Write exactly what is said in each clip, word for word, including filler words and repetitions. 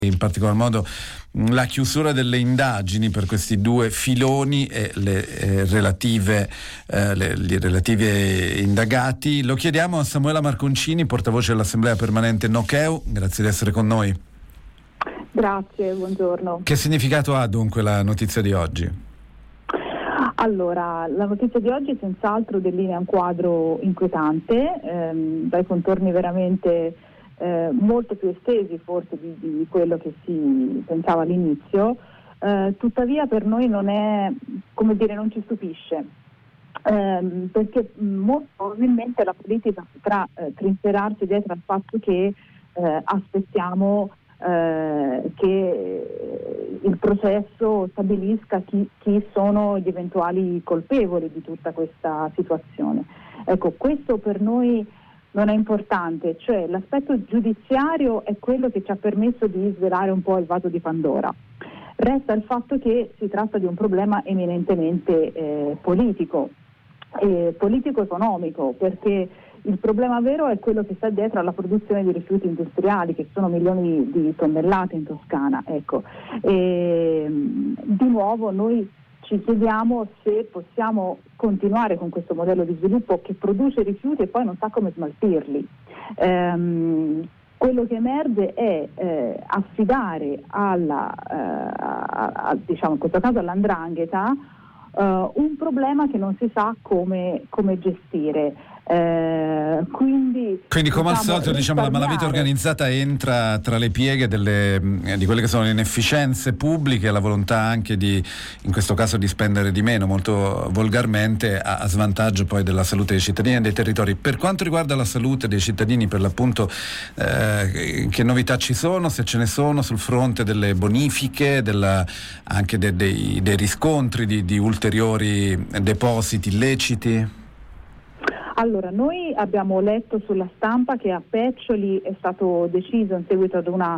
in particolar modo la chiusura delle indagini per questi due filoni e le eh, relative eh, le, gli relativi indagati. Lo chiediamo a Samuela Marconcini, portavoce dell'Assemblea Permanente Nocheu. Grazie di essere con noi. Grazie, buongiorno. Che significato ha dunque la notizia di oggi? Allora, la notizia di oggi senz'altro delinea un quadro inquietante, ehm, dai contorni veramente eh, molto più estesi forse di, di quello che si pensava all'inizio, eh, tuttavia per noi non è, come dire, non ci stupisce, ehm, perché molto probabilmente la politica potrà eh, trincerarsi dietro al fatto che eh, aspettiamo Eh, che il processo stabilisca chi, chi sono gli eventuali colpevoli di tutta questa situazione. Ecco, questo per noi non è importante, cioè l'aspetto giudiziario è quello che ci ha permesso di svelare un po' il vaso di Pandora. Resta il fatto che si tratta di un problema eminentemente eh, politico, eh, politico-economico, perché il problema vero è quello che sta dietro alla produzione di rifiuti industriali, che sono milioni di tonnellate in Toscana. Ecco. E, di nuovo noi ci chiediamo se possiamo continuare con questo modello di sviluppo che produce rifiuti e poi non sa come smaltirli. Ehm, quello che emerge è eh, affidare alla, eh, a, a, diciamo in questo caso all'andrangheta, Uh, un problema che non si sa come, come gestire. Eh, quindi, quindi come diciamo, al solito diciamo la malavita organizzata entra tra le pieghe delle, di quelle che sono le inefficienze pubbliche e la volontà anche di, in questo caso, di spendere di meno, molto volgarmente, a, a svantaggio poi della salute dei cittadini e dei territori. Per quanto riguarda la salute dei cittadini, per l'appunto, eh, che novità ci sono, se ce ne sono, sul fronte delle bonifiche, della, anche de, dei, dei riscontri di, di ulteriori depositi illeciti? Allora, noi abbiamo letto sulla stampa che a Peccioli è stato deciso, in seguito ad una,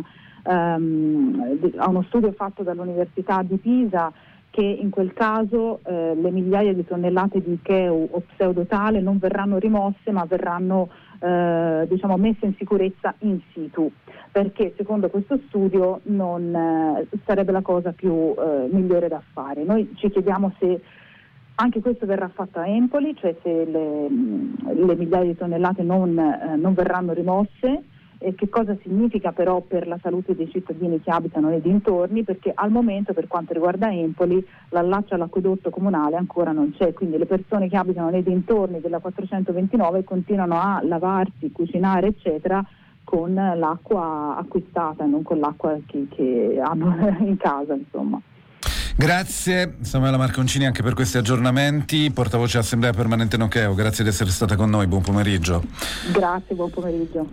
um, a uno studio fatto dall'Università di Pisa, che in quel caso eh, le migliaia di tonnellate di I C E U o pseudotale non verranno rimosse, ma verranno eh, diciamo messe in sicurezza in situ, perché secondo questo studio non eh, sarebbe la cosa più eh, migliore da fare. Noi ci chiediamo se anche questo verrà fatto a Empoli, cioè se le, le migliaia di tonnellate non, eh, non verranno rimosse, e che cosa significa però per la salute dei cittadini che abitano nei dintorni, perché al momento, per quanto riguarda Empoli, l'allaccio all'acquedotto comunale ancora non c'è, quindi le persone che abitano nei dintorni della quattrocentoventinove continuano a lavarsi, cucinare eccetera con l'acqua acquistata, non con l'acqua che, che hanno in casa, insomma. Grazie Samuela Marconcini anche per questi aggiornamenti, portavoce Assemblea Permanente Nocheu. Grazie di essere stata con noi, buon pomeriggio. Grazie, buon pomeriggio.